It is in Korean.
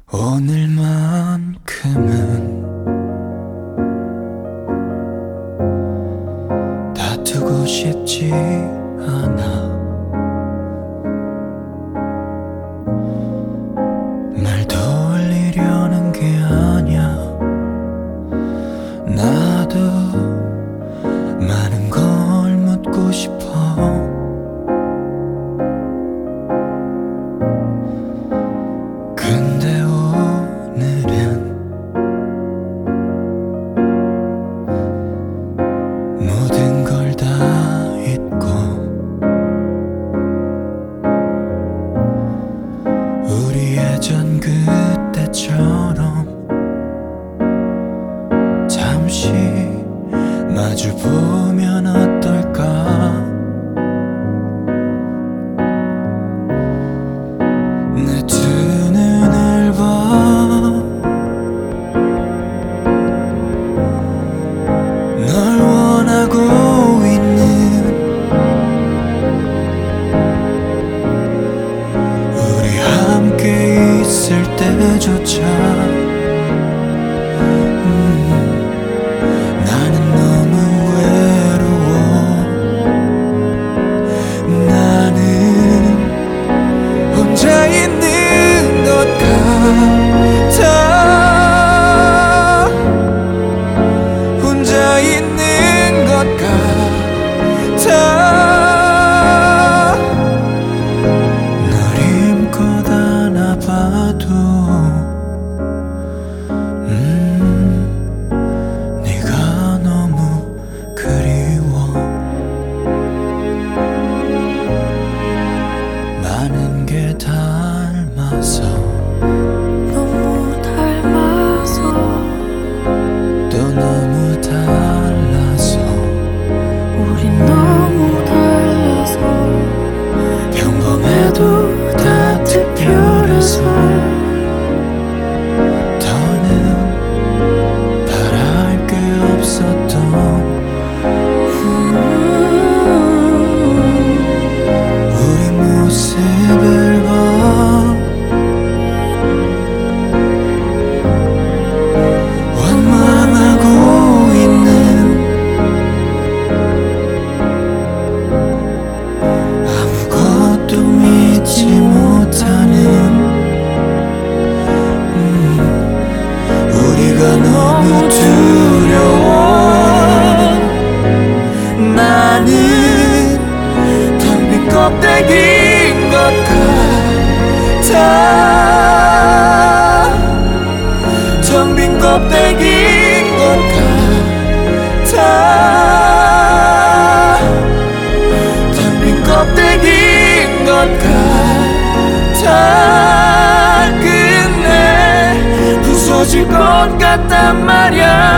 오늘만큼은 다투고 싶지 않아. 말 돌리려는 게 아니야. 나도 많은 걸 묻고 싶어. 근데 오늘은 모든 걸 다 잊고 우리 예전 그때처럼 잠시 마주보면 어떨까. 내 두 눈을 봐. 널 원하고 있는 우리 함께 있을 때조차 나는 너무 외로워. 나는 혼자 있는 것 같아. 혼자 있는 것 같아. 널 힘껏 안아봐도 네가 너무 그리워. 많은 게 닮아서 너무 닮아서 또 너무 달라서 우린 너무 달라서 평범해도 다 특별해서 더는 바랄 게 없었던 우리 모습을 봐. 원망하고 있는 아무것도 믿지 못하는 우리가 너무 두려워. 나는 텅 빈 껍데기인 것 같아. 텅 빈 껍데기인 것 같아. 텅 빈 껍데기인 것 같아. 끝내 부서질 것 같단 말야.